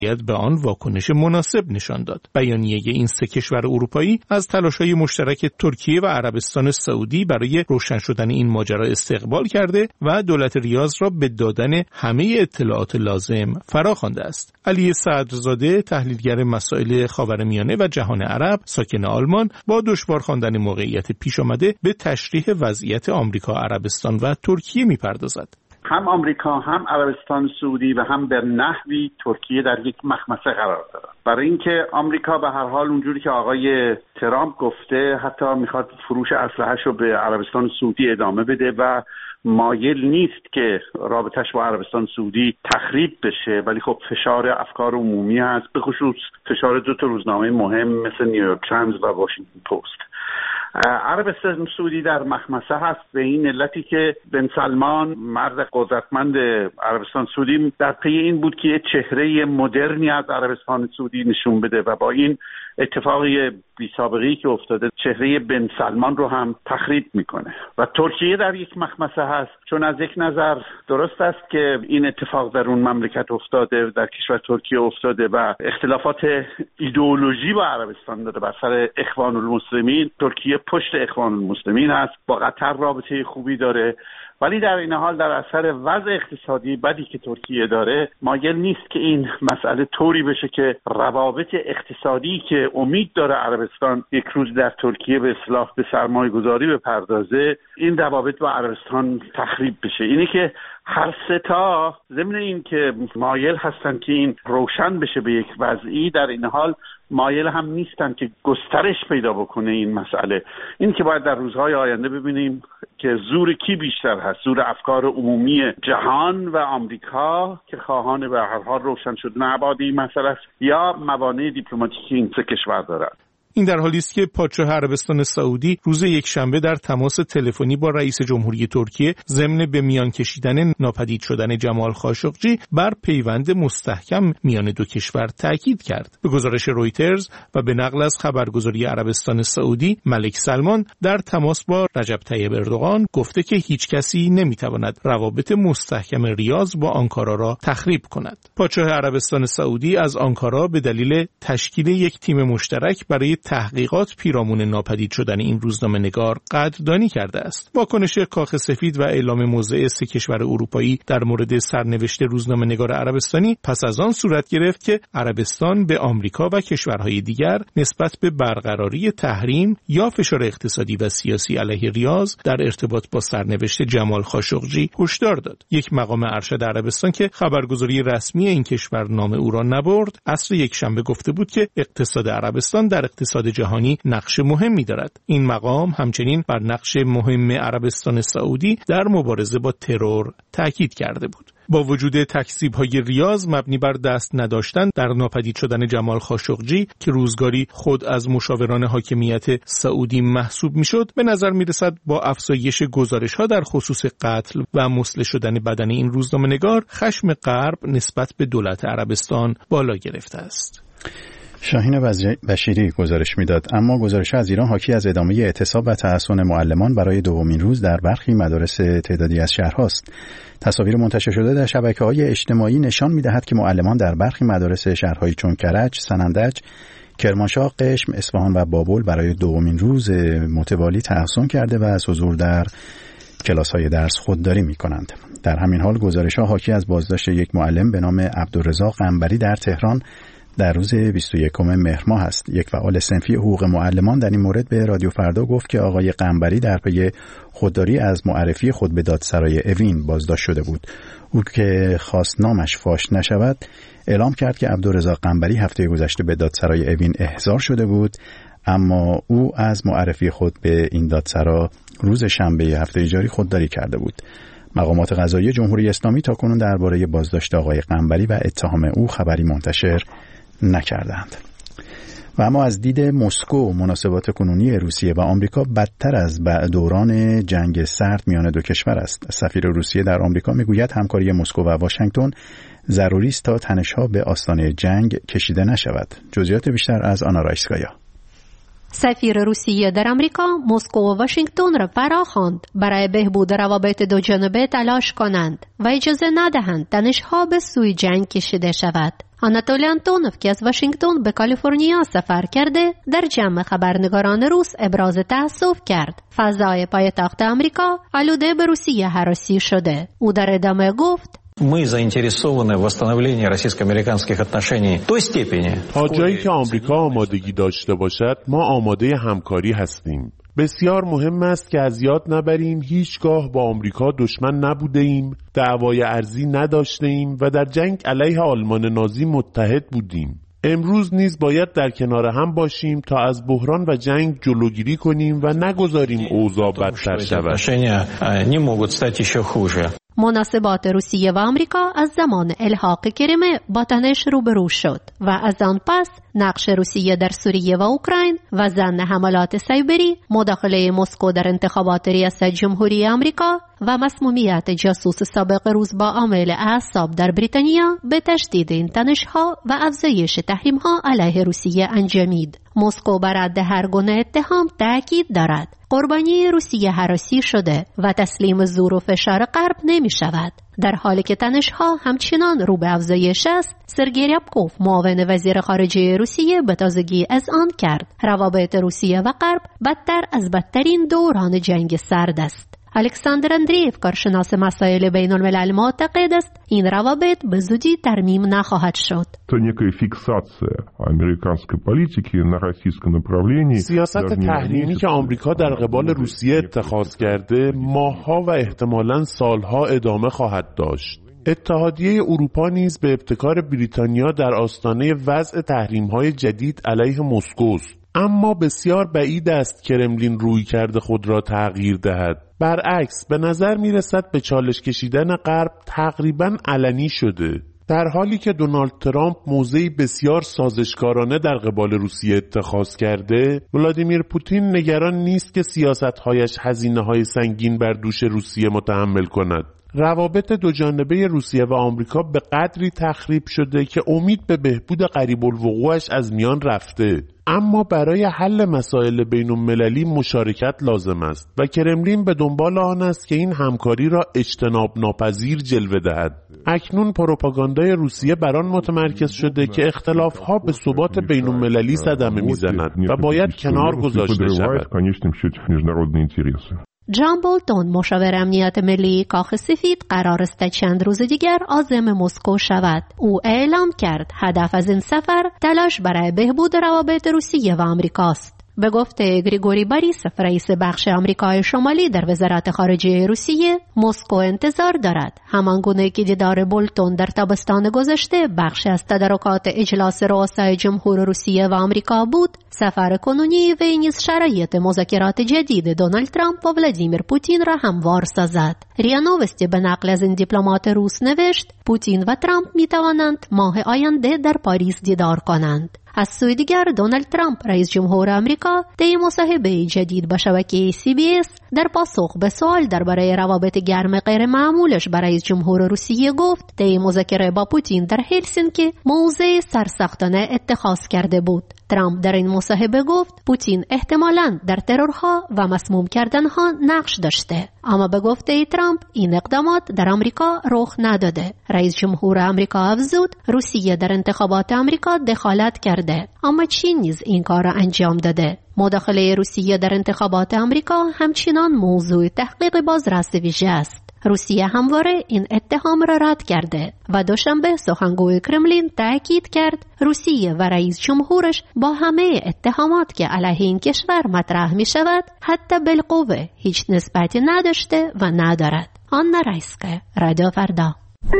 باید به آن واکنش مناسب نشان داد. بیانیه این سه کشور اروپایی از تلاش‌های مشترک ترکیه و عربستان سعودی برای روشن شدن این ماجرا استقبال کرده و دولت ریاض را به دادن همه اطلاعات لازم فراخوانده است. علی صدرزاده، تحلیلگر مسائل خاورمیانه و جهان عرب، ساکن آلمان، با دشوار خواندن موقعیت پیش آمده به تشریح وضعیت آمریکا، عربستان و ترکیه می‌پردازد. هم آمریکا، هم عربستان سعودی و هم به نحوی ترکیه در یک مخمسه قرار دارند. برای اینکه آمریکا به هر حال اونجوری که آقای ترامپ گفته حتی میخواد فروش اسلحه‌اش رو به عربستان سعودی ادامه بده و مایل نیست که رابطش با عربستان سعودی تخریب بشه، ولی خب فشار افکار عمومی هست، به خصوص فشار دو تا روزنامه مهم مثل نیویورک تایمز و واشنگتن پست. عربستان سعودی در مخمسه هست به این علتی که بن سلمان، مرد قدرتمند عربستان سعودی، در پی این بود که چهره مدرنی از عربستان سعودی نشون بده و با این اتفاقی بی سابقه‌ای که افتاده چهره بن سلمان رو هم تخریب میکنه و ترکیه در یک مخمسه هست، چون از یک نظر درست است که این اتفاق در اون مملکت افتاده، در کشور ترکیه افتاده و اختلافات ایدئولوژی با عربستان داره بر سر اخوان المسلمین. ترکیه پشت اخوان المسلمین هست، با قطر رابطه خوبی داره، ولی در این حال در اثر وضع اقتصادی بدی که ترکیه داره مایل نیست که این مسئله طوری بشه که روابط اقتصادی که امید داره عربستان یک روز در ترکیه به اصلاح به سرمایه گذاری بپردازه، این روابط با عربستان تخریب بشه. اینه که هر سه تا ضمن این که مایل هستن که این روشن بشه به یک وضعی، در این حال مایل هم نیستن که گسترش پیدا بکنه این مسئله. این که باید در روزهای آینده ببینیم که زور کی بیشتر هست، زور افکار عمومی جهان و آمریکا که خواهان به هر حال روشن شدن ابعاد این مسئله است، یا موانع دیپلماتیکی این سه کشور دارند. این در حالی است که پادشاه عربستان سعودی روز یکشنبه در تماس تلفنی با رئیس جمهوری ترکیه ضمن به میان کشیدن ناپدید شدن جمال خاشقجی بر پیوند مستحکم میان دو کشور تاکید کرد. به گزارش رویترز و به نقل از خبرگزاری عربستان سعودی، ملک سلمان در تماس با رجب طیب اردوغان گفته که هیچ کسی نمیتواند روابط مستحکم ریاض با آنکارا را تخریب کند. پادشاه عربستان سعودی از آنکارا به دلیل تشکیل یک تیم مشترک برای تحقیقات پیرامون ناپدید شدن این روزنامه‌نگار قدردانی کرده است. واکنش کاخ سفید و اعلام موضع سه کشور اروپایی در مورد سرنوشت روزنامه‌نگار عربستانی پس از آن صورت گرفت که عربستان به آمریکا و کشورهای دیگر نسبت به برقراری تحریم یا فشار اقتصادی و سیاسی علیه ریاض در ارتباط با سرنوشت جمال خاشقجی هشدار داد. یک مقام ارشد عربستان که خبرگزاری رسمی این کشور نام او را نبرد، عصر یکشنبه گفته بود که اقتصاد عربستان در اقتصاد جهانی نقش مهمی دارد. این مقام همچنین بر نقش مهم عربستان سعودی در مبارزه با ترور تاکید کرده بود. با وجود تکذیب‌های ریاض مبنی بر دست نداشتن در ناپدید شدن جمال خاشقجی که روزگاری خود از مشاوران حاکمیت سعودی محسوب میشد، به نظر میرسد با افزایش گزارش‌ها در خصوص قتل و مسله شدن بدن این روزنامه‌نگار، خشم غرب نسبت به دولت عربستان بالا گرفته است. شاهین بشیری گزارش میداد. اما گزارش از ایران حاکی از ادامه اعتصاب و تحصن معلمان برای دومین روز در برخی مدارس تعدادی از شهرهاست. تصاویر منتشر شده در شبکه‌های اجتماعی نشان می‌دهد که معلمان در برخی مدارس شهرهای چون کرج، سنندج، کرمانشاه، قشم، اصفهان و بابل برای دومین روز متوالی تحصن کرده و از حضور در کلاس‌های درس خودداری می‌کنند. در همین حال گزارش‌ها حاکی از بازداشت یک معلم به نام عبدالرضا قنبری در تهران در روز 21 مهر ماه است. یک فعال صنفی حقوق معلمان در این مورد به رادیو فردا گفت که آقای قنبری در پی خودداری از معرفی خود به دادسرای اوین بازداشت شده بود. او که خواست نامش فاش نشود اعلام کرد که عبدالرضا قنبری هفته گذشته به دادسرای اوین احضار شده بود، اما او از معرفی خود به این دادسرا روز شنبه هفته جاری خودداری کرده بود. مقامات قضایی جمهوری اسلامی تاکنون درباره بازداشت آقای قنبری و اتهام او خبری منتشر نکردند. و اما از دید مسکو، مناسبات کنونی روسیه و آمریکا بدتر از دوران جنگ سرد میان دو کشور است. سفیر روسیه در آمریکا میگوید همکاری مسکو و واشنگتن ضروری است تا تنش‌ها به آستانه جنگ کشیده نشود. جزئیات بیشتر از آنا رایسکایا. سفیر روسیه در آمریکا مسکو و واشنگتن را فراخواند برای بهبود روابط دو جانبه تلاش کنند و اجازه ندهند تنش‌ها به سوی جنگ کشیده شود. آناتولی آنتونوف که از واشنگتن به کالیفرنیا سفر کرده در جمع خبرنگاران روس ابراز تأسف کرد. فضای پایتخت آمریکا آلوده به روسیه هراسی شده. او در ادامه گفت: Мы заинтересованы в восстановлении российско-американских отношений в той степени. تا جایی که آمریکا آمادگی داشته باشد ما آماده همکاری هستیم. بسیار مهم است که از یاد نبریم هیچگاه با آمریکا دشمن نبوده ایم، دعوای ارضی نداشته ایم و در جنگ علیه آلمان نازی متحد بودیم. امروز نیز باید در کنار هم باشیم تا از بحران و جنگ جلوگیری کنیم و نگذاریم اوضاع بدتر شود. مناسبات روسیه و آمریکا از زمان الحاق کریم با تنش روبرو شد و از آن پس نقش روسیه در سوریه و اوکراین و ضمن حملات سایبری، مداخله مسکو در انتخابات ریاست جمهوری آمریکا و مسمومیت جاسوس سابق روس با عامل اعصاب در بریتانیا به تشدید این تنش‌ها و افزایش تحریم‌ها علیه روسیه انجامید. مسکو بر رد هر گونه اتهام تاکید دارد. قربانی روسیه هراسی شده و تسلیم زور و فشار غرب نمی شود. در حالی که تنش‌ها همچنان رو به افزایش است، سرگئی ریابکوف معاون وزیر خارجه روسیه به تازگی اذعان کرد روابط روسیه و غرب بدتر از بدترین دوران جنگ سرد است. الکساندر اندریف کارشناس مسائل بین الملل معتقد است این روابط به زودی ترمیم نخواهد شد. سیاست تحریمی که آمریکا در قبال روسیه اتخاذ کرده ماه‌ها و احتمالاً سالها ادامه خواهد داشت. اتحادیه اروپا نیز به ابتکار بریتانیا در آستانه وضع تحریم‌های جدید علیه مسکو است. اما بسیار بعید است کرملین رویکرد خود را تغییر دهد. برعکس به نظر می رسد به چالش کشیدن غرب تقریباً علنی شده. در حالی که دونالد ترامپ موضعی بسیار سازشکارانه در قبال روسیه اتخاذ کرده، ولادیمیر پوتین نگران نیست که سیاست‌هایش هزینه‌های سنگین بر دوش روسیه متحمل کند. روابط دوجانبه روسیه و آمریکا به قدری تخریب شده که امید به بهبود قریب الوقوعش از میان رفته. اما برای حل مسائل بین‌المللی مشارکت لازم است و کرملین به دنبال آن است که این همکاری را اجتناب ناپذیر جلوه دهد. اکنون پروپاگاندای روسیه بر آن متمرکز شده که اختلاف‌ها به ثبات بین‌المللی صدمه می‌زند و باید کنار گذاشته شود. جان بولتون مشاور امنیت ملی کاخ سفید قرار است چند روز دیگر عازم مسکو شود. او اعلام کرد هدف از این سفر تلاش برای بهبود روابط روسیه و آمریکاست. به گفته گریگوری باریسوف رئیس بخش آمریکای شمالی در وزارت خارجه روسیه، مسکو انتظار دارد همانگونه که دیدار بولتون در تابستان گذشته بخش از تدارکات اجلاس رؤسای جمهور روسیه و آمریکا بود، سفر کنونی وی نیز شرایط مذاکرات جدید دونالد ترامپ و ولادیمیر پوتین را هموار سازد. ریا نوستی به نقل از این دیپلمات روس نوشت پوتین و ترامپ می توانند ماه آینده در پاریس دیدار کنند. از سوی دیگر دونالد ترامپ رئیس جمهور آمریکا طی مصاحبه جدید با شبکه CBS در پاسخ به سوال درباره روابط گرم غیر معمولش با رئیس جمهور روسیه گفت طی مذاکره با پوتین در هلسینکی موضع سرسختانه اتخاذ کرده بود. ترامپ در این مصاحبه گفت پوتین احتمالاً در ترورها و مسموم کردنها نقش داشته، اما به گفته ترامپ این اقدامات در آمریکا رخ نداده. رئیس جمهور آمریکا افزود روسیه در انتخابات آمریکا دخالت کرده، اما چین نیز این کار را انجام داده. مداخله روسیه در انتخابات آمریکا همچنان موضوع تحقیق بازرس ویژه است. روسیه همواره این اتهام را رد کرده و دوشنبه سخنگوی کرملین تاکید کرد روسیه و رئیس جمهورش با همه اتهامات که علیه این کشور مطرح می شود حتی بالقوه هیچ نسبتی نداشته و ندارد. آنا رایسکه، رادیو فردا.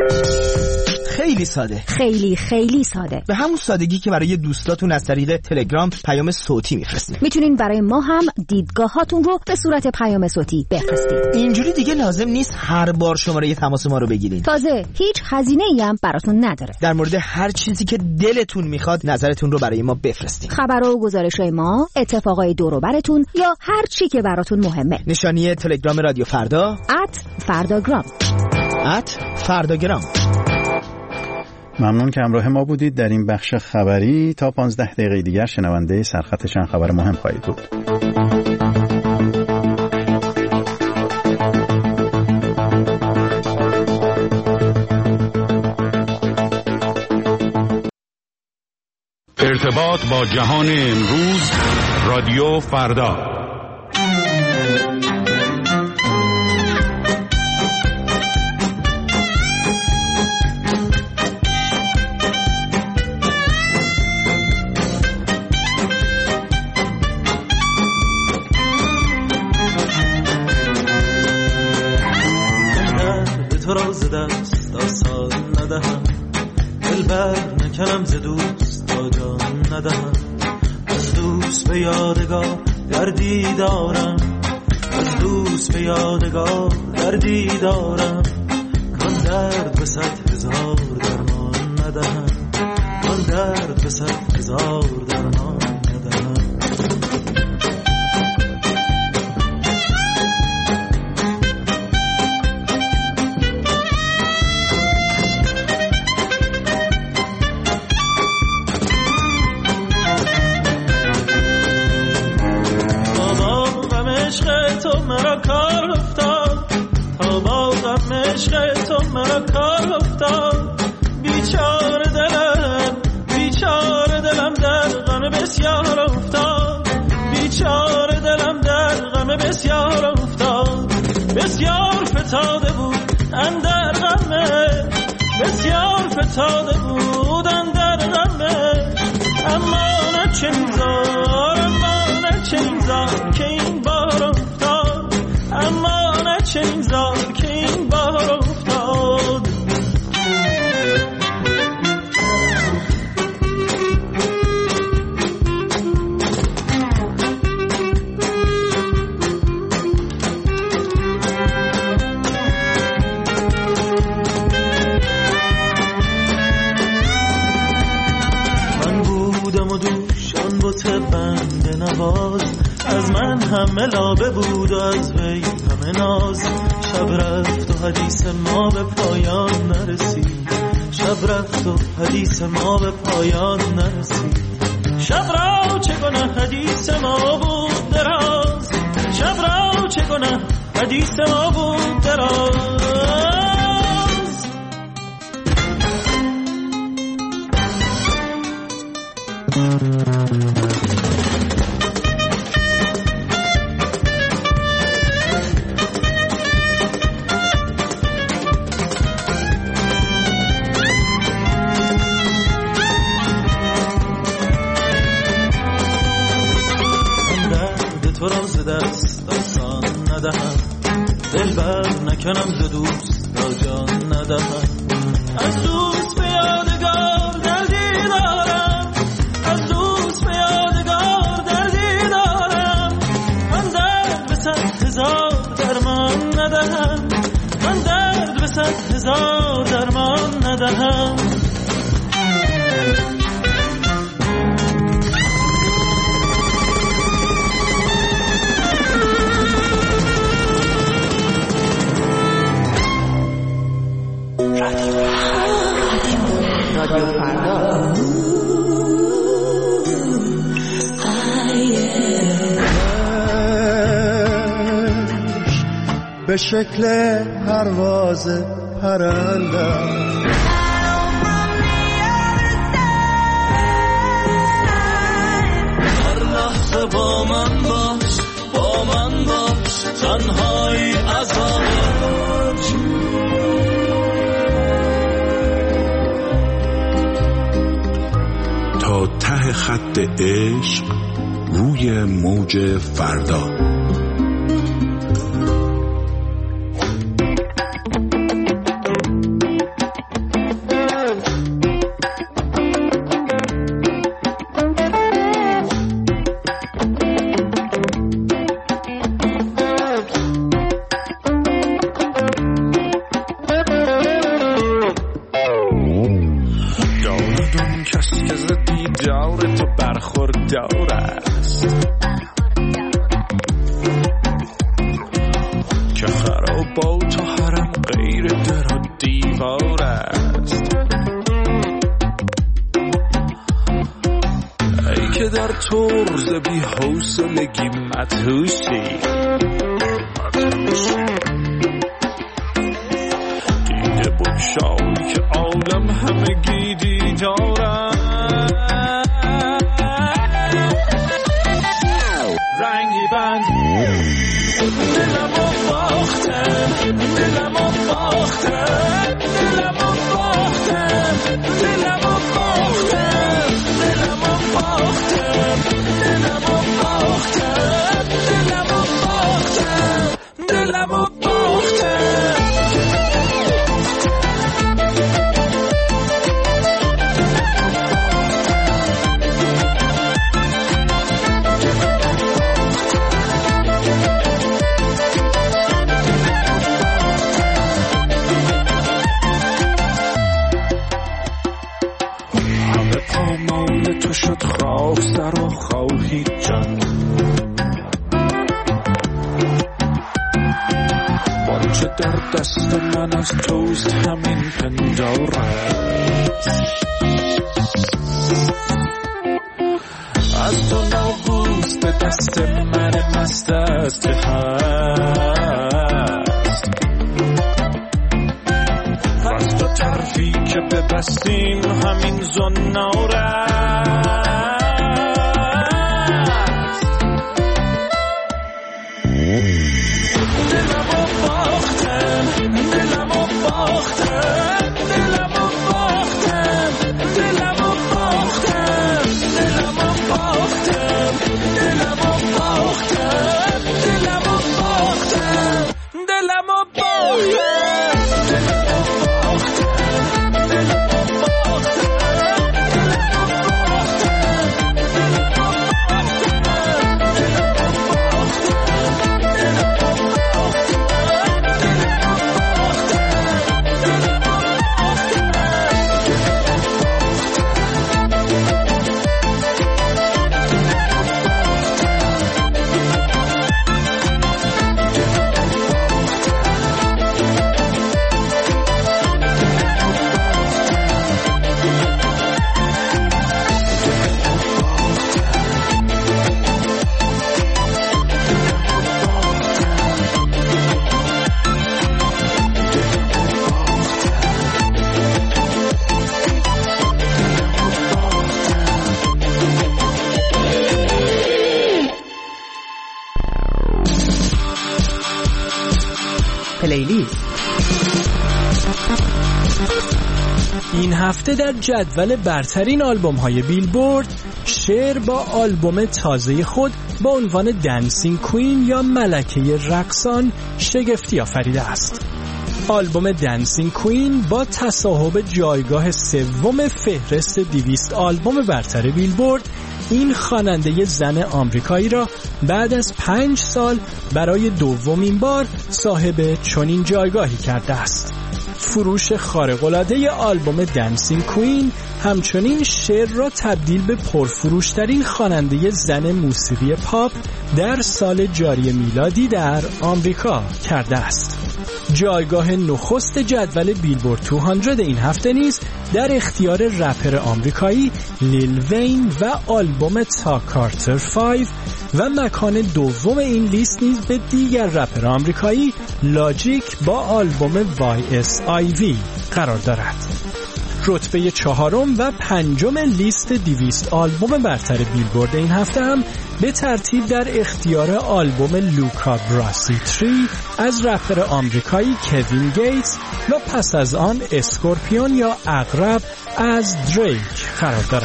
خیلی ساده، خیلی ساده، به همون سادگی که برای دوستاتون از طریق تلگرام پیام صوتی میفرستین. میتونین برای ما هم دیدگاهاتون رو به صورت پیام صوتی بفرستید. اینجوری دیگه لازم نیست هر بار شماره تماس ما رو بگیرین. تازه هیچ هزینه‌ای هم براتون نداره. در مورد هر چیزی که دلتون میخواد نظرتون رو برای ما بفرستین. خبرها و گزارش‌های ما، اتفاقای دور و براتون یا هر چی که براتون مهمه. نشانی تلگرام رادیو فردا @فرداگرام. @فرداگرام. ممنون که همراه ما بودید در این بخش خبری. تا 15 دقیقه دیگر شنونده سرخط چند خبر مهم خواهید بود. ارتباط با جهان امروز، رادیو فردا. تو را ز دست آسان ندهم، دلبر نکنم ز دوست تا جان ندهم. از دوست به یادگار دردی دارم، از دوست به یادگار دردی دارم. کان درد به 100,000 درمان ندهم، کان درد به 100,000 درمان ندهم. تو مرا کار افتاد، تا با غم عشق تو مرا کار افتاد. بیچاره دلم در غم بسیار افتاد، بیچاره دلم در غم بسیار افتاد. بسیار فتاده بود اندر غمه، بسیار فتاده بود اندر غمه. اما نه چنین زار، اما نه چنین زار که این بار افتاد، اما نه چنین زار که این بار افتاد. من بودم و دوشان بوت بنده نواز، از من همه لابه بود و از وی همه ناز. شب رفت و حدیث ما به پایان نرسید، شب رفت و حدیث ما به پایان نرسید. شب را چگونه حدیث ما بود دراز، شب را چگونه حدیث ما بود دراز. تو را ز دست آسان ندهم، دلبر نکنم ز دوست تا جان ندهم. از دوست به یادگار دردی دارم، از دوست به یادگار دردی دارم. من درد به 100,000 درمان ندهم، من درد به 100,000 درمان ندهم. رادیو فردا. به شکل پرواز پرنده هر لحظه با من باش، با من باش، تنهایی عذابت. تا ته خط عشق روی موج فردا. دیده بگشای که عالم همگی دیدارست. مال تو شد خواه سر و خواهی جان بانچه در دست من از توست همین پندارت از تو ناگوز به دست من مست است هست از تو طرفی که ببستیم همین زنارت دلمو باختم دلمو باختم دلمو باختم دلمو باختم دلمو باختم دلمو باختم دلمو باختم دلمو پلیلیست. این هفته در جدول برترین آلبوم‌های بیلبورد شر با آلبوم تازه خود با عنوان دنسینگ کوین یا ملکه رقصان شگفتی آفریده است. آلبوم دنسینگ کوین با تصاحب جایگاه سوم فهرست 200 آلبوم برتر بیلبورد این خواننده زن آمریکایی را بعد از 5 سال برای دومین بار صاحب چنین جایگاهی کرده است. فروش خارق‌العاده آلبوم دنسینگ کوین همچنین شر را تبدیل به پرفروشترین خواننده زن موسیقی پاپ در سال جاری میلادی در آمریکا کرده است. جایگاه نخست جدول بیلبورد 200 این هفته نیز در اختیار رپر آمریکایی لیل وین و آلبوم تا کارتر 5 و مکان دوم این لیست نیز به دیگر رپر آمریکایی لاجیک با آلبوم YSIV قرار دارد. رتبه 4 و 5 لیست 200 آلبوم برتر بیلبورد این هفته هم به ترتیب در اختیار آلبوم لوکا براسی 3 از رپر آمریکایی کوین گیتس و پس از آن اسکورپیون یا عقرب از دریک قرار دارد.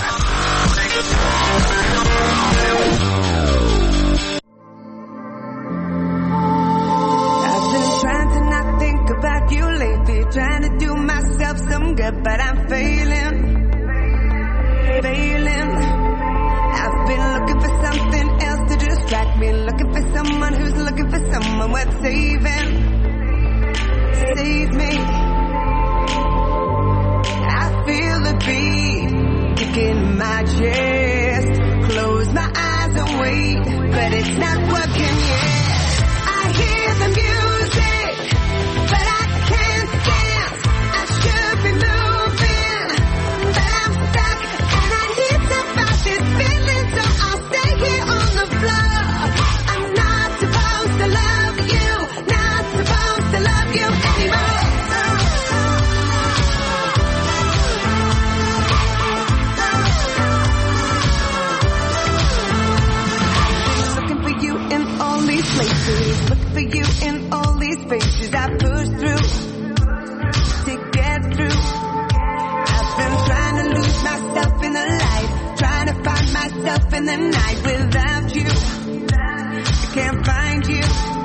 Trying to do myself some good, but I'm failing. I've been looking for something else to distract me, looking for someone who's looking for someone worth saving. Save me. I feel the beat kicking in my chest. Close my eyes and wait, but it's not working yet. I hear the music, but I can't dance. I should be moving, but I'm stuck, and I need to fight this feeling, so I'll stay here on the floor. I'm not supposed to love you, not supposed to love you anymore. Looking for you in all these places, looking for you in all these spaces I push through to get through. I've been trying to lose myself in the light, trying to find myself in the night without you. I can't find you.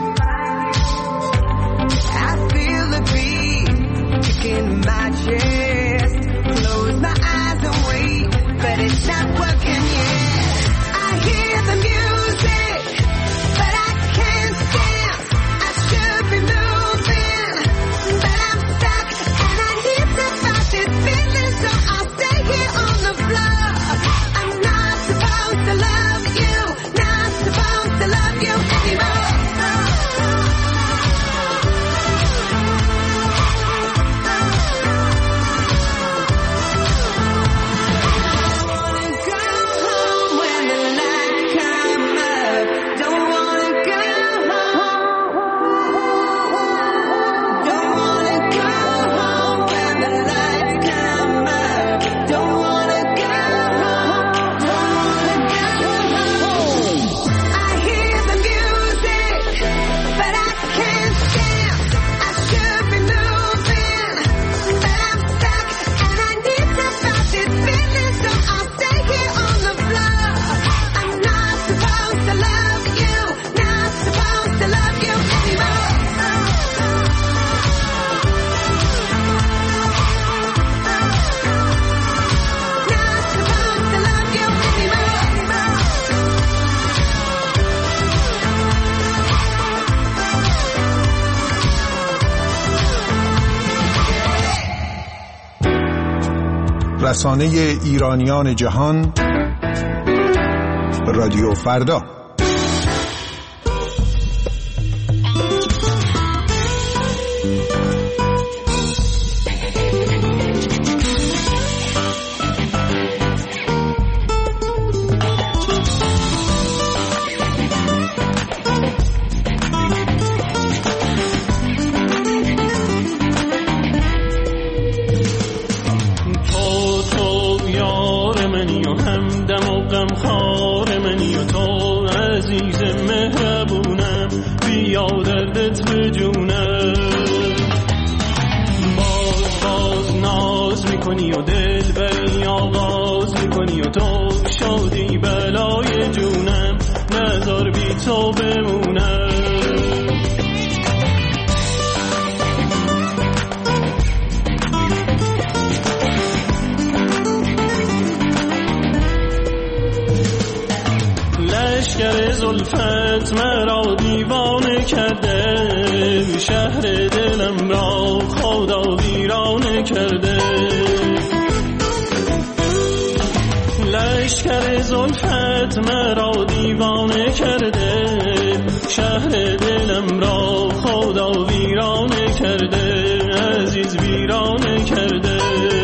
I feel the beat kicking in my chest. Close my eyes and wait, but it's not working yet. I hear the music, but I can't dance. I should be moving, but I'm stuck, and I need to fight this feeling, so I'll stay here on the floor. رسانه ایرانیان جهان، رادیو فردا. لشکر زلفت مرا دیوانه کرده، شهر دلم را خدا ویرانه کرده. لشکر زلفت مرا دیوانه کرده، شهر دلم را خدا ویرانه کرده، عزیز ویرانه کرده.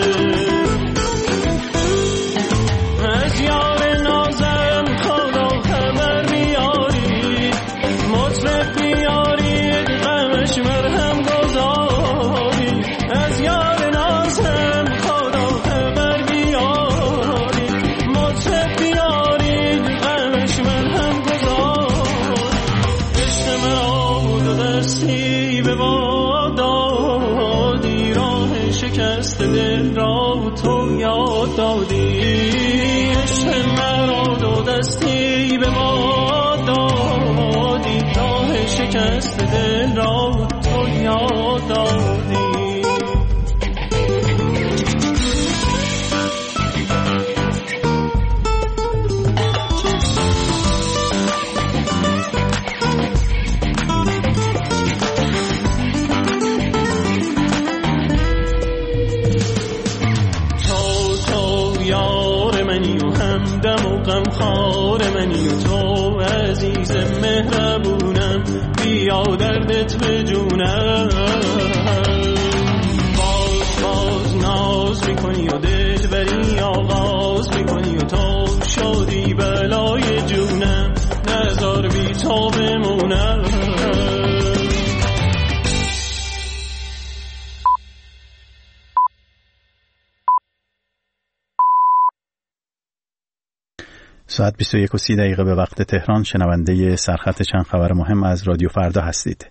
از یار نازم خدا خبر بیاری، مطرب بیاری غمش مرهم گذاری. از یار نازم خدا خبر بیاری، مطرب بیاری غمش مرهم گذاری. عشق مرا دو دستی به باد دادی، راه شکست دل را تو یاد دادی. مرا دو دستی به ما دادی، راه شکست دل را تو یاد دادی. غمخوار منی و تو عزیز مهربونم، بیا دردت به جونم. باز ناز میکنی و دلبری آغاز میکنی و تو شدی بلای جونم، نذار بی تو بمونم. ساعت 21:30 به وقت تهران. شنونده سرخط چند خبر مهم از رادیو فردا هستید.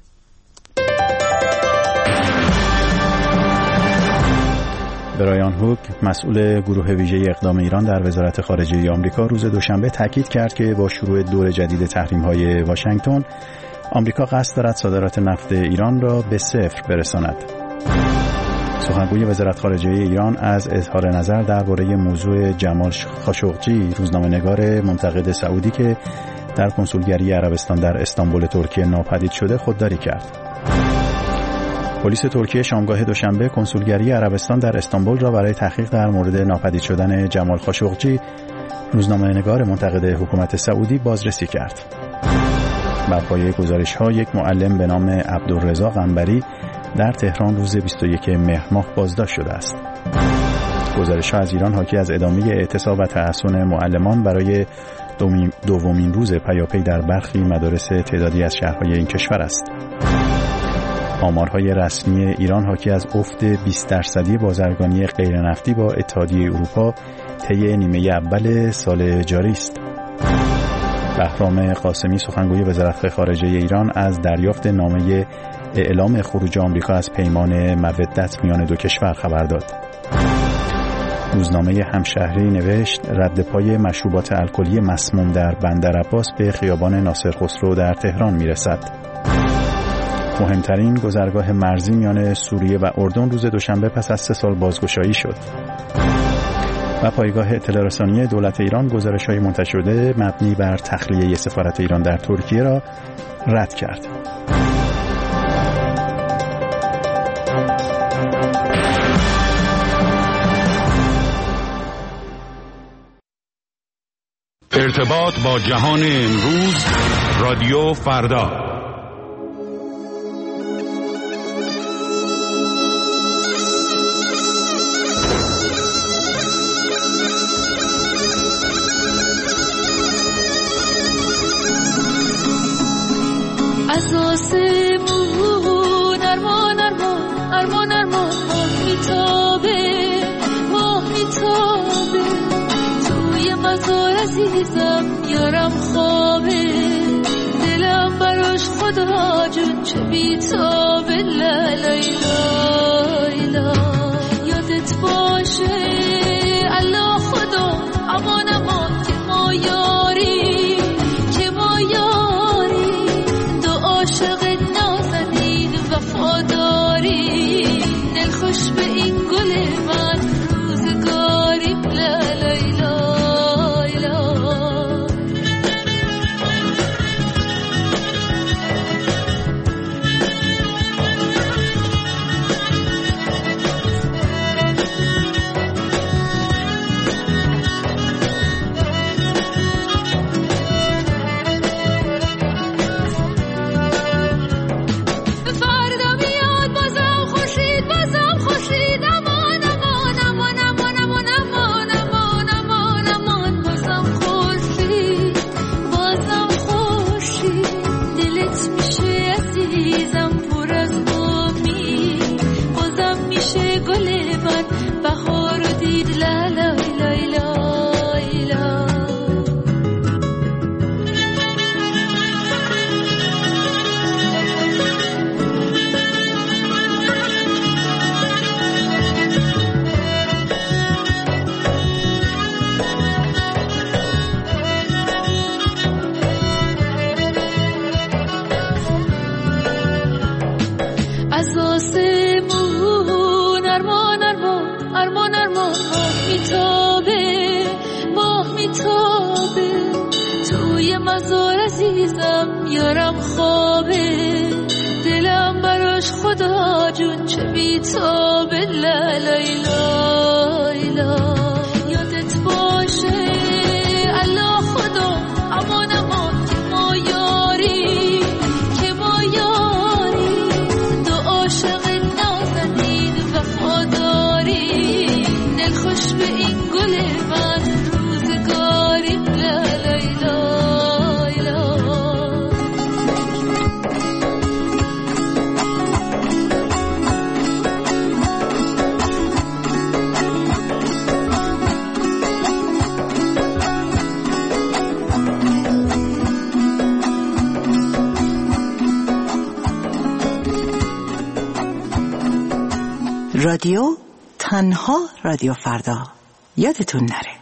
برایان هوک، مسئول گروه ویژه اقدام ایران در وزارت خارجه آمریکا، روز دوشنبه تاکید کرد که با شروع دور جدید تحریم‌های واشنگتن، آمریکا قصد دارد صادرات نفت ایران را به صفر برساند. سخنگوی وزارت خارجه ایران از اظهار نظر درباره موضوع جمال خاشقجی، روزنامه‌نگار منتقد سعودی که در کنسولگری عربستان در استانبول ترکیه ناپدید شده، خودداری کرد. پلیس ترکیه شامگاه دوشنبه کنسولگری عربستان در استانبول را برای تحقیق در مورد ناپدید شدن جمال خاشقجی، روزنامه‌نگار منتقد حکومت سعودی، بازرسی کرد. بر پایه گزارش‌ها، یک معلم به نام عبدالرضا قنبری در تهران روز 21 مهر ماه بازداشت شده است. گزارش‌ها از ایران حاکی از ادامه اعتصاب و تحصن معلمان برای دومین روز پیاپی در برخی مدارس تعدادی از شهرهای این کشور است. آمارهای رسمی ایران حاکی از افت 20% بازرگانی غیرنفتی با اتحادیه اروپا طی نیمه اول سال جاری است. بهرام قاسمی، سخنگوی وزارت خارجه ایران، از دریافت نامه اعلام خروج آمریکا از پیمان مودت میان دو کشور خبر داد. روزنامه همشهری نوشت رد پای مشروبات الکلی مسموم در بندر عباس به خیابان ناصر خسرو در تهران میرسد. مهمترین گذرگاه مرزی میان سوریه و اردن روز دوشنبه پس از 3 سال بازگشایی شد. و پایگاه اطلاع رسانی دولت ایران گزارش‌های منتشر شده مبنی بر تخلیه سفارت ایران در ترکیه را رد کرد. ارتباط با جهان امروز، رادیو فردا. از آسمون ارمان ارمان ارمان ارمان ماه میتابه توی مزار عزیزم یارم خوابه دلم براش خدا جون چه بیتابه لا لا لا یادت باشه الله خدا امان امان که ما یاری عاشق نازنین وفاداری دلخوش به این گل من روزگاری لا لا لا لا یارم خوابه دلم براش خدا جون چه بیتابه لا لا لا لا یادت باشه الله خدا امان امان که ما یاری دو عاشق نازنین وفاداری دلخوش به این گل من روزگاری لا لا لا رادیو تنها رادیو فردا، یادتون نره.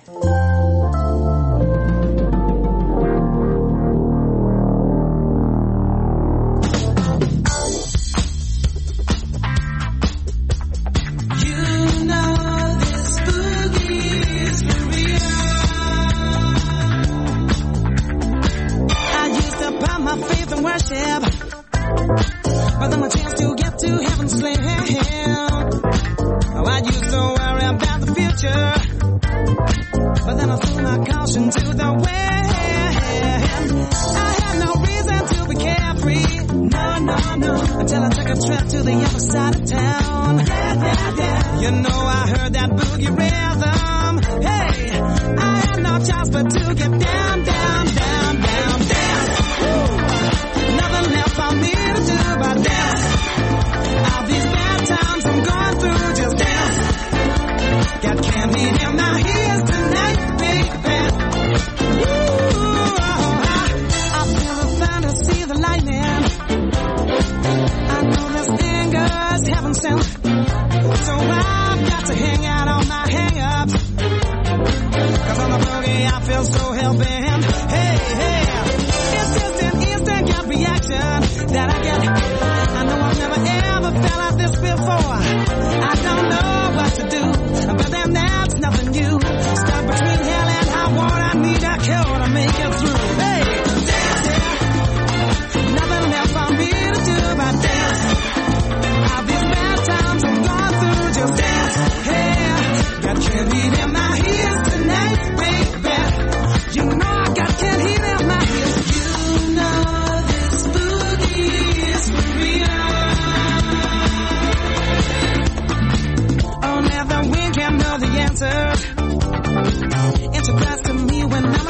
You know I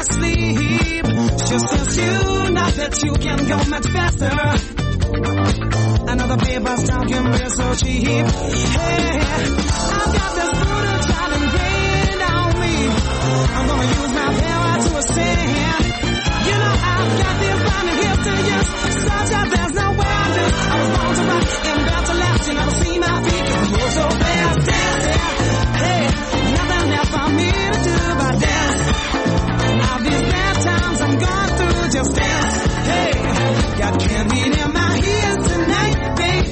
sleep. Just tells you not that you can go much faster. Another paper stock can be so cheap. Hey, I've got this brutal child ingrained on me. I'm gonna use my power to ascend. You know I've got this blinding gift to use, such that there's nowhere I live. I was born to rock and built to last. You never see my feet 'cause I move so fast. Dancing, hey, nothing left for me to do but dance. All these bad times I'm going through, just dance. Hey, got candy in my ears tonight, baby.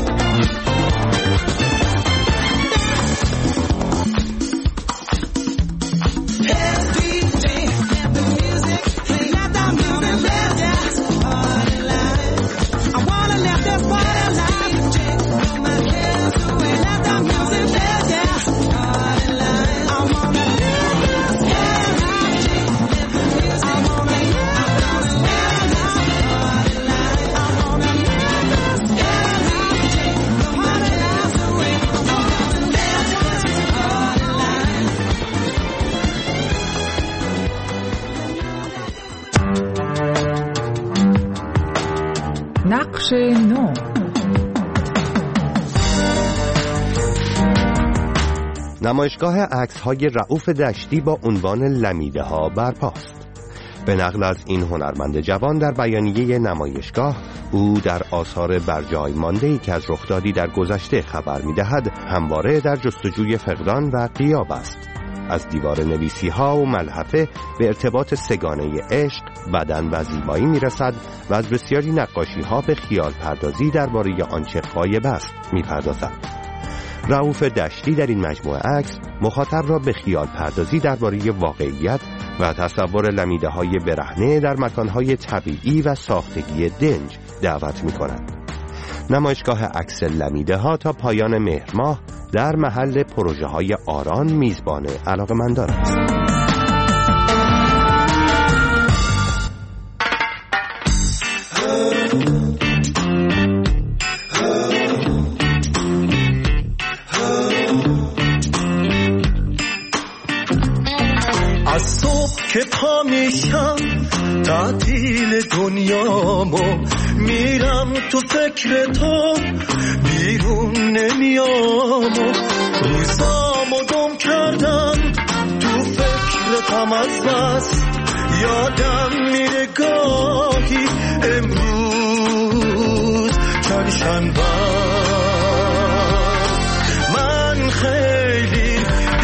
نقش نو. نمایشگاه عکس‌های رؤوف دشتی با عنوان لمیده‌ها برپاست. به نقل از این هنرمند جوان در بیانیه نمایشگاه، او در آثار برجای مانده‌ای که از رخدادی در گذشته خبر می‌دهد، همواره در جستجوی فقدان و غیاب است. از دیوار نویسی‌ها و ملحفه به ارتباط سگانه عشق، بدن و زیبایی می‌رسد و از بسیاری نقاشی‌ها به خیال پردازی درباره آنچه غایب است می‌پردازد. رؤوف دشتی در این مجموعه عکس مخاطب را به خیال پردازی درباره واقعیت و تصور لمیده‌های برهنه در مکان‌های طبیعی و ساختگی دنج دعوت می‌کند. نمایشگاه عکس لمیده‌ها تا پایان مهر ماه در محل پروژه‌های آران میزبان علاقه‌مندان است. از صبح که پا میشم تعطیل دنیامو میرم تو فکر تو بیرون نمیام و روزامو گم کردم تو فکرتم از بس یادم میره گاهی امروز چند شنبه من خیلی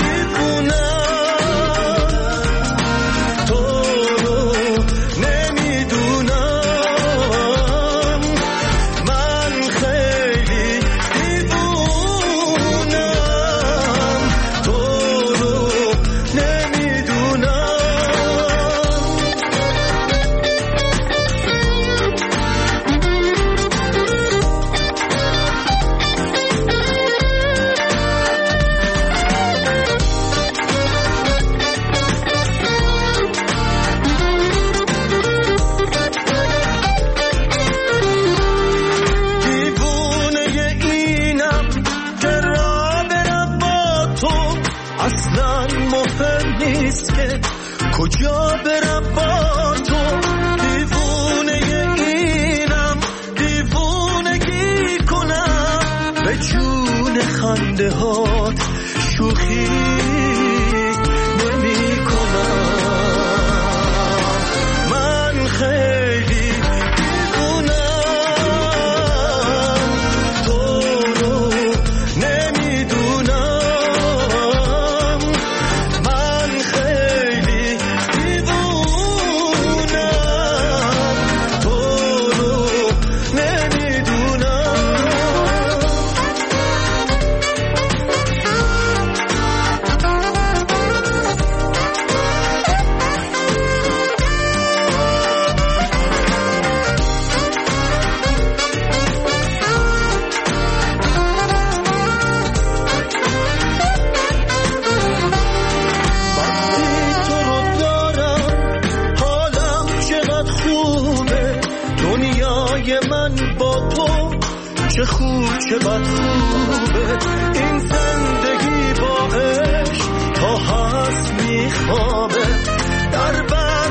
کجا برم با تو دیوونه اینم دیوونگی کنم به جون خنده ها شوخی نمی کنم من خیلی دیوونم تو رو نمیدونم من خیلی چه خوب چه بد خوبه این زندگی با عشق تا هست میخوابه در بر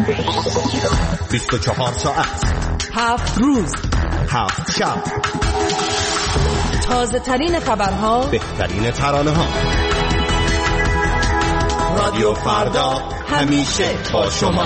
24 ساعت 7 روز 7 شب، تازه ترین خبرها، بهترین ترانه ها. رادیو فردا همیشه با شما.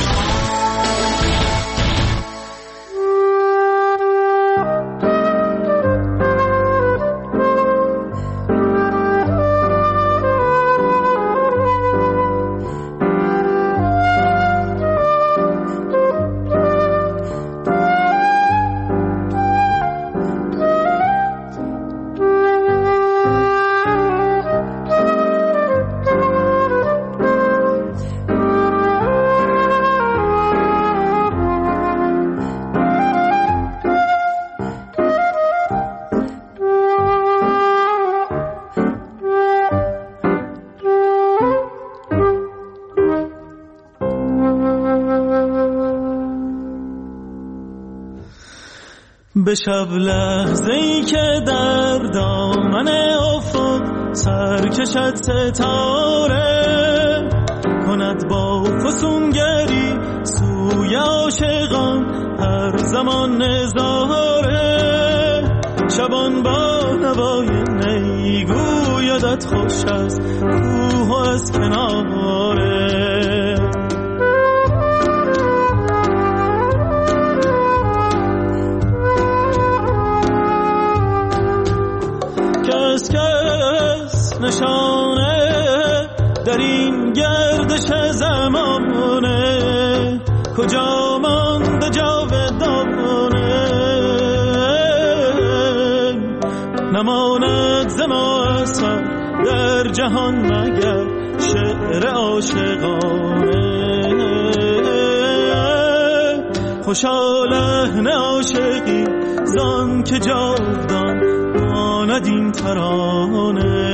به شب لحظه‌ای که در دامن افق سر کشد ستاره، کند با فسونگری سوی عاشقان هر زمان نظاره. شبان با نوای نی گویدت خوش است کوه از کناره. کس نشانه در این گردش زمانه، کجا مانده جاودانه. نماند ز ما اثر در جهان مگر شعر عاشقانه. خوشا لحن عاشقی زان که جاودان ماند این ترانه.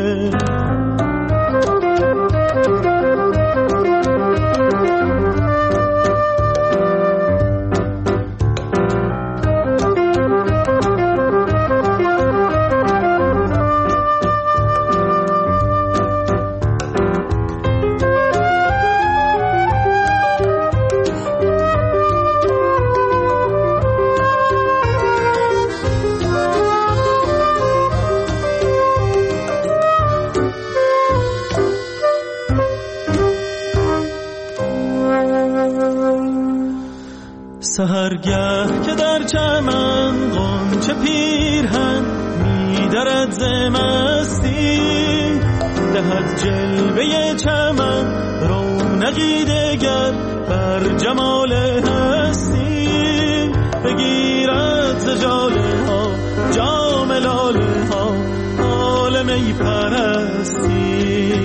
سحرگه که در چمن غنچه پیرهن می‌درد ز مستی، دهد جلوه چمن رونقی دگر بر جمال هستی. بگیرد ز ژاله ها جام لاله ها حال می پرستی.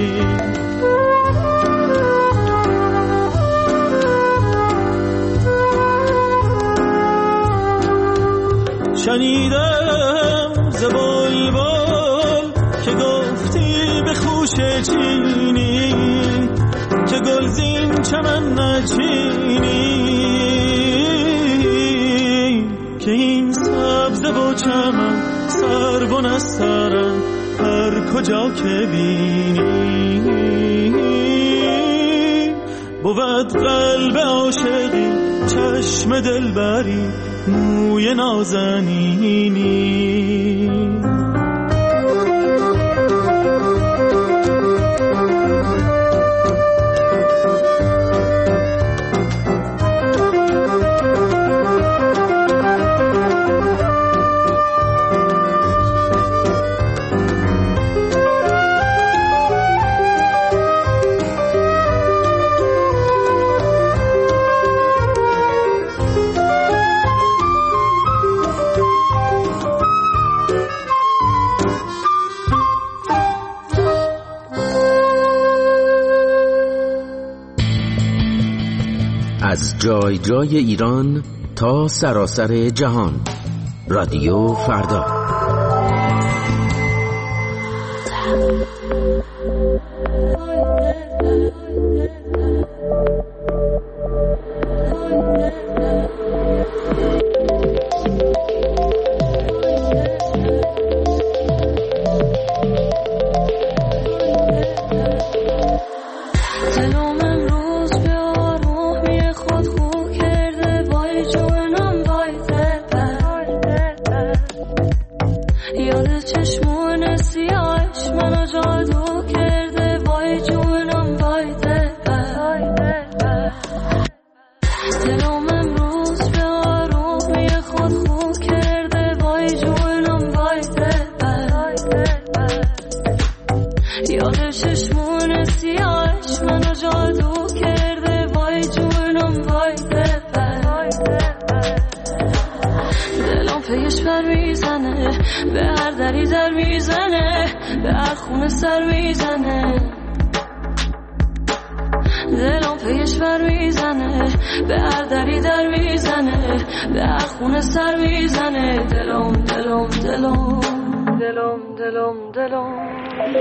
شنیدم ز بلبل که گفتی به خوشه چینی، که گلزین چمن نچینی. که این سبز و چمن سر و نسترن هر کجا که بینی. بود قلب عاشقی چشم دلبری موی نازنینی. از جای جای ایران تا سراسر جهان، رادیو فردا. دلم امروز به آرومی به هر دری در میزنه، به هر خونه سر میزنه، دلم پیش بر میزنه، به هر دری در میزنه، به هر خونه سر میزنه، دلم دلم دلم دلم دلم دلم.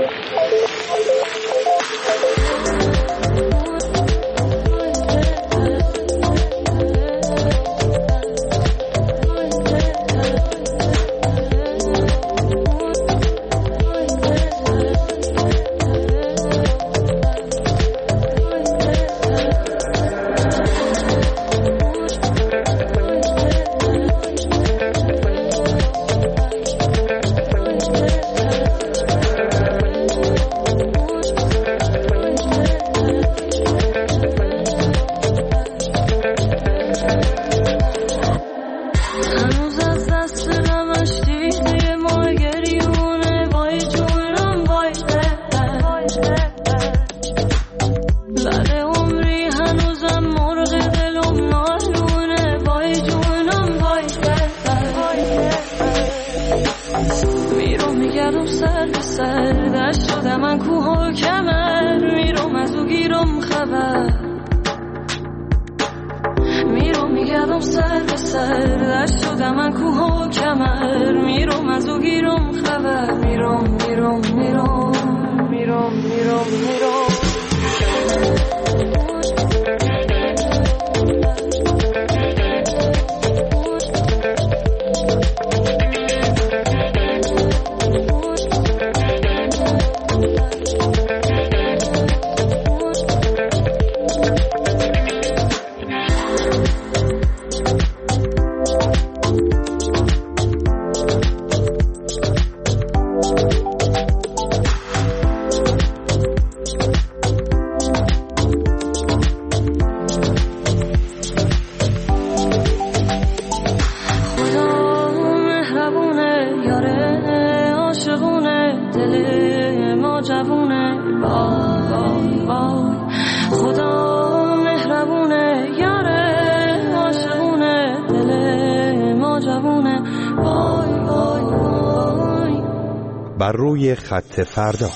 بر روی خط فردا.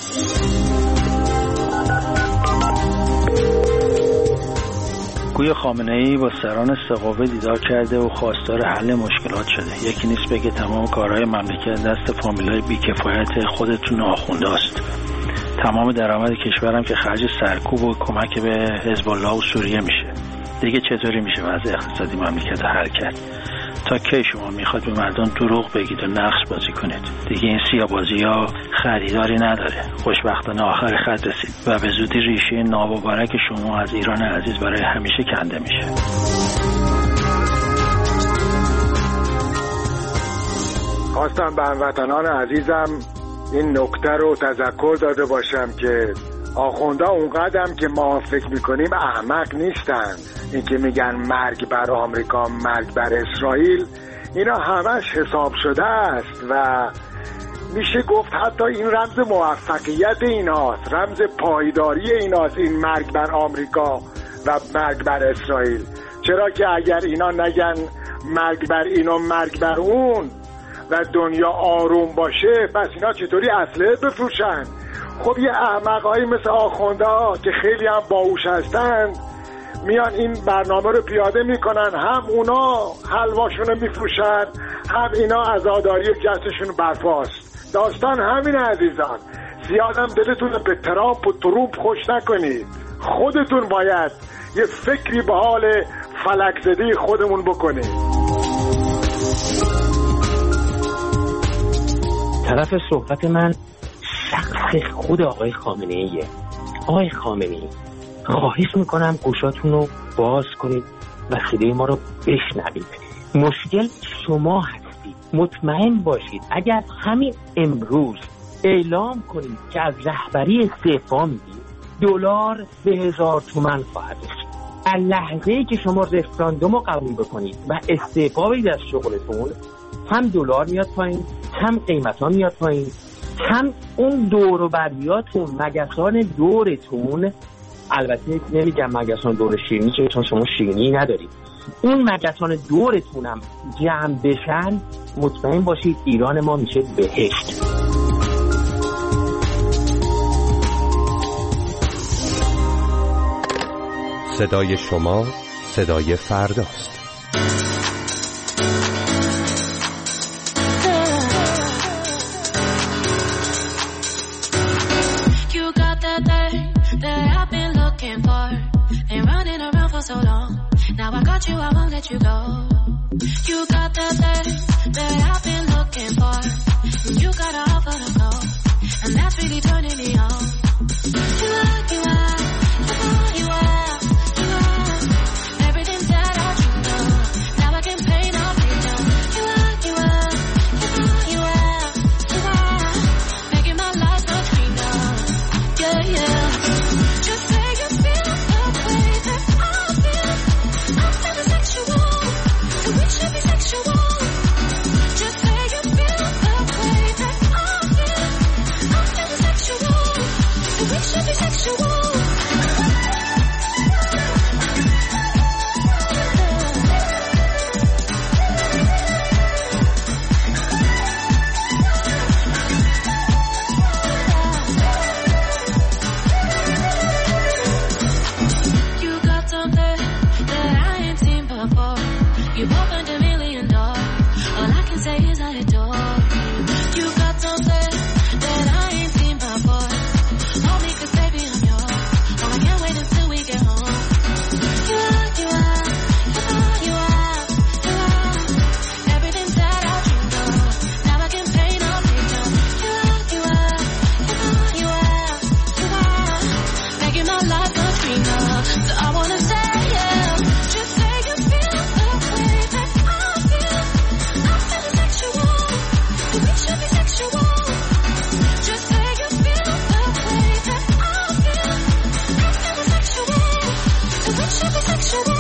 گویا خامنه‌ای با سران سقاوه دیدار کرده و خواستار حل مشکلات شده. یکی نیست بگه تمام کارهای مملکت دست فامیلای بی‌کفایت خودتون آخونده است. تمام درآمد کشورم که خرج سرکوب و کمک به حزب الله و سوریه میشه. دیگه چطوری میشه وضع اقتصادی مملکت رو حل کرد؟ تا کی شما میخواد به مردم دروغ بگید و نقش بازی کنید؟ دیگه این سیاه‌بازی‌ها خریداری نداره. خوشبختانه آخر خط رسید و به زودی ریشه نامبارک شما از ایران عزیز برای همیشه کنده میشه. خواستم به هموطنان عزیزم این نکته رو تذکر داده باشم که آخونده اونقدرم که ما فکر میکنیم احمق نیستن. این که میگن مرگ بر آمریکا، مرگ بر اسرائیل، اینا همش حساب شده است و میشه گفت حتی این رمز موفقیت ایناست، رمز پایداری ایناست، این مرگ بر آمریکا و مرگ بر اسرائیل. چرا که اگر اینا نگن مرگ بر این و مرگ بر اون و دنیا آروم باشه، پس اینا چطوری اسلحه بفروشن؟ خب یه احمقایی مثل آخونده ها که خیلی هم باهوش هستند میان این برنامه رو پیاده میکنن، هم اونا حلواشون رو میفروشن، هم اینا عزاداری و جشنشون برپاست. داستان همین عزیزان. زیادم دلتون به ترامپ و ترومپ خوش نکنید. خودتون باید یه فکری به حال فلک زدی خودمون بکنید. طرف صحبت من شخص خود آقای خامنه‌ایه. آقای خامنه‌ای، خواهش میکنم گوشاتون رو باز کنید و صدای ما رو بشنوید. مشکل شما هستید. مطمئن باشید اگر همین امروز اعلام کنید که از رهبری استعفا میدید، دلار به 1000 تومان خواهد رسید. از لحظه‌ای که شما رفراندوم رو قبول بکنید و استعفا بدید از شغلتون، هم دلار میاد پایین، هم قیمتا میاد پایین، هم اون دور و بریاتون، مگسان دورتون، البته نمیگم مگسان دور شیرینی که چون شما شیرینی ندارید، اون مگسان دورتونم جمع بشن، مطمئن باشید ایران ما میشه بهشت. صدای شما صدای فرداست. So long, now I got you, I won't let you go. You got that thing that I've been looking for. You got a offer to go, and that's really turning me on. You are, you are, you are, you are everything that I dreamed of. Now I can paint on paper. You are, you are, you are, you are making my life so dreamed of. Yeah, yeah. Just say you feel the way that we should be sexual. Just say you feel the way that I feel. I'm feeling sexual. We should be sexual. You got something that I ain't seen before. You've opened a million doors. All I can say is I adore you. You got something that I ain't seen before. Hold me 'cause baby I'm yours. Oh, I can't wait until we get home. You are, you are, you are, you are everything that I dreamed of. Now I can paint on paper. You are, you are, you are, you are making my life a dream of. So I wanna say yeah. Just say you feel the way that I feel. I'm feeling sexual. We should be sexual. Just say you feel the way that I feel. I'm feeling sexual. We should be sexual.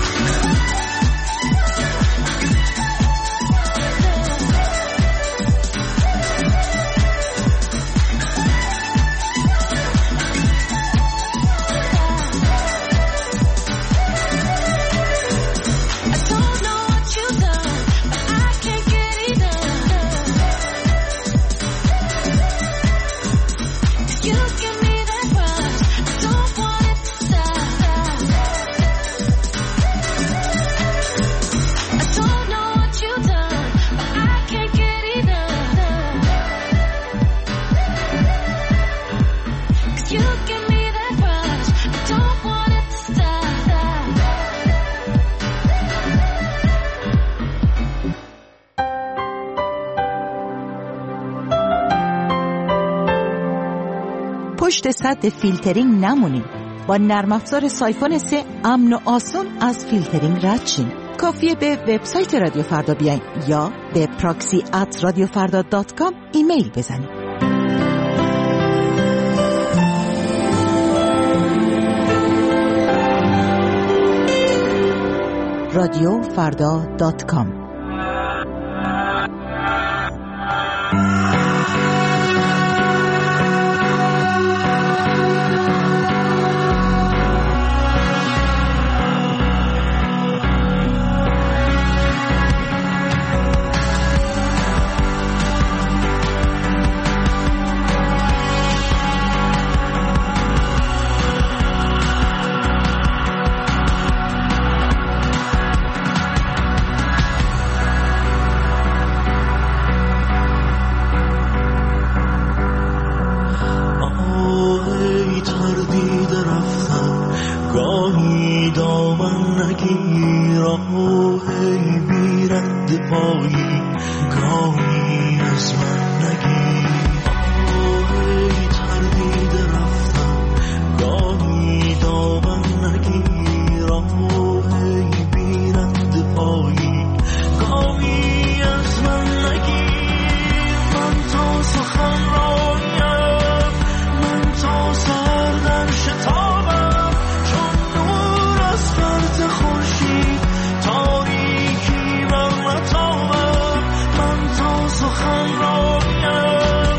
I don't know what you've done, but I can't get enough. 'Cause you give me that rush, I don't want it to stop. I don't know what you've done, but I can't get enough. 'Cause you give me that rush, I don't want it to stop. پشت سد فیلترینگ نمونید. با نرم افزار سایفون 3 امن و آسون از فیلترینگ رد شین. کافیه به وبسایت رادیو فردا بیاین یا به proxy@radiofarda.com ایمیل بزنید. radiofarda.com تاریکی بر نتابم من تا سخن را بگم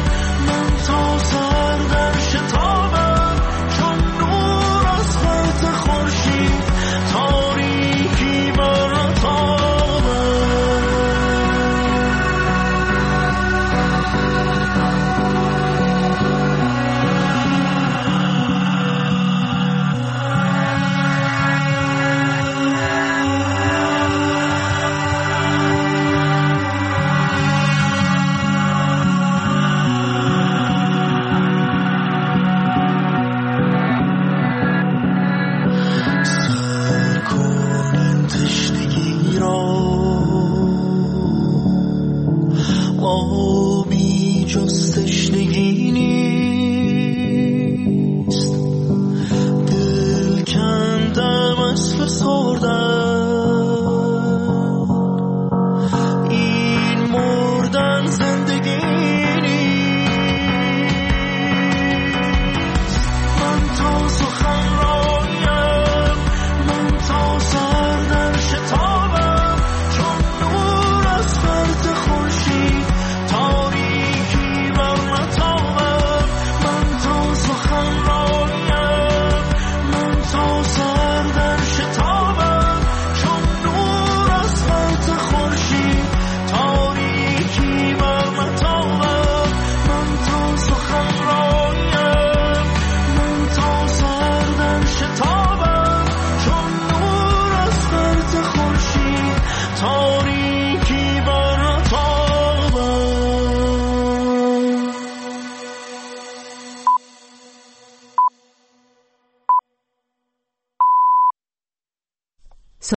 من